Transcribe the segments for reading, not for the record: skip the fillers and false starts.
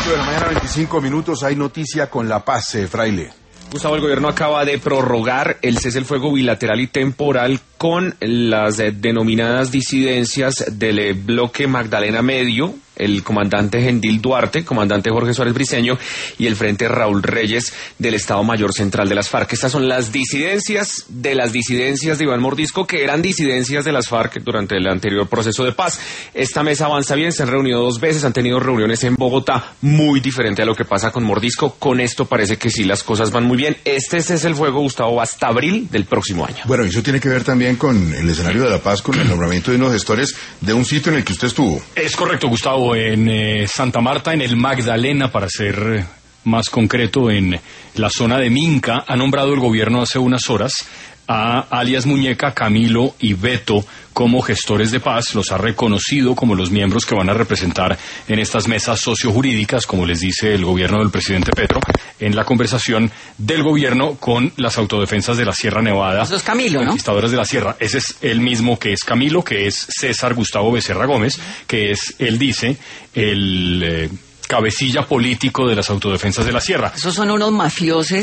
8:25 a.m, hay noticia con La Paz, Fraile. Gustavo, el gobierno acaba de prorrogar el cese el fuego bilateral y temporal con las denominadas disidencias del bloque Magdalena Medio, el comandante Gendil Duarte, comandante Jorge Suárez Briceño y el frente Raúl Reyes del Estado Mayor Central de las FARC. Estas son las disidencias de Iván Mordisco, que eran disidencias de las FARC durante el anterior proceso de paz. Esta mesa avanza bien, se han reunido 2 veces, han tenido reuniones en Bogotá, muy diferente a lo que pasa con Mordisco. Con esto parece que sí, las cosas van muy bien. Este es el fuego, Gustavo, hasta abril del próximo año. Bueno, eso tiene que ver también con el escenario de La Paz, con el nombramiento de unos gestores de un sitio en el que usted estuvo. Es correcto, Gustavo, en Santa Marta, en el Magdalena, para ser más concreto, en la zona de Minca. Ha nombrado el gobierno hace unas horas a alias Muñeca, Camilo y Beto como gestores de paz. Los ha reconocido como los miembros que van a representar en estas mesas sociojurídicas, como les dice el gobierno del presidente Petro, en la conversación del gobierno con las autodefensas de la Sierra Nevada. Eso es Camilo, ¿no? Conquistadores de la Sierra. Ese es el mismo que es Camilo, que es César Gustavo Becerra Gómez, que es, él dice, el cabecilla político de las autodefensas de la Sierra. Esos son unos mafiosos,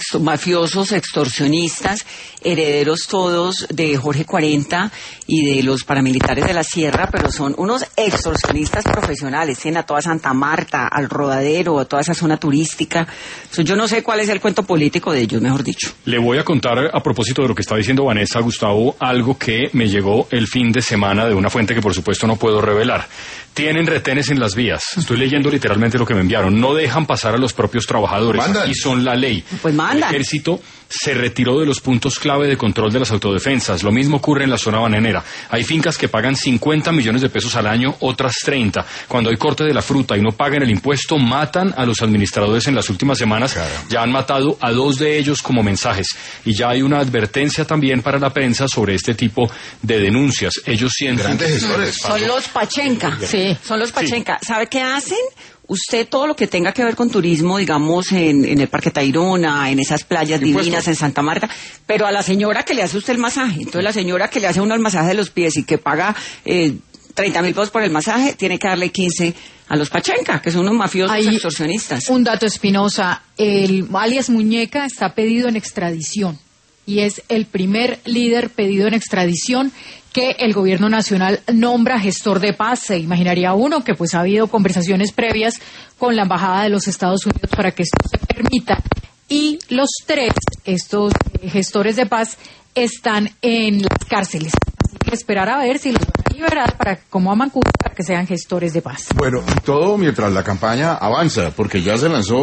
extorsionistas, herederos todos de Jorge 40 y de los paramilitares de la Sierra, pero son unos extorsionistas profesionales. Tienen a toda Santa Marta, al Rodadero, a toda esa zona turística. Yo no sé cuál es el cuento político de ellos, mejor dicho. Le voy a contar, a propósito de lo que está diciendo Vanessa, Gustavo, algo que me llegó el fin de semana de una fuente que por supuesto no puedo revelar. Tienen retenes en las vías. Estoy leyendo literalmente lo que me enviaron. No dejan pasar a los propios trabajadores. Mandan. Y son la ley. Pues mandan. El ejército se retiró de los puntos clave de control de las autodefensas. Lo mismo ocurre en la zona bananera. Hay fincas que pagan 50 millones de pesos al año, otras 30. Cuando hay corte de la fruta y no pagan el impuesto, matan a los administradores en las últimas semanas. Claro. Ya han matado a 2 de ellos como mensajes. Y ya hay una advertencia también para la prensa sobre este tipo de denuncias. Ellos sienten... Grandes gestores. Son los Pachenca. Sí. Son los Pachenca. Sí. ¿Sabe qué hacen? Usted todo lo que tenga que ver con turismo, digamos, en el Parque Tayrona, en esas playas divinas, en Santa Marta, pero a la señora que le hace usted el masaje, entonces la señora que le hace uno el masaje de los pies y que paga 30.000 pesos por el masaje, tiene que darle 15 a los Pachenca, que son unos mafiosos extorsionistas. Un dato, Espinosa, el alias Muñeca está pedido en extradición y es el primer líder pedido en extradición que el gobierno nacional nombra gestor de paz. Se imaginaría uno que pues ha habido conversaciones previas con la embajada de los Estados Unidos para que esto se permita, y los 3, estos gestores de paz, están en las cárceles. Así que esperar a ver si los van a liberar para, como a Mancuso, para que sean gestores de paz. Bueno, y todo mientras la campaña avanza, porque ya se lanzó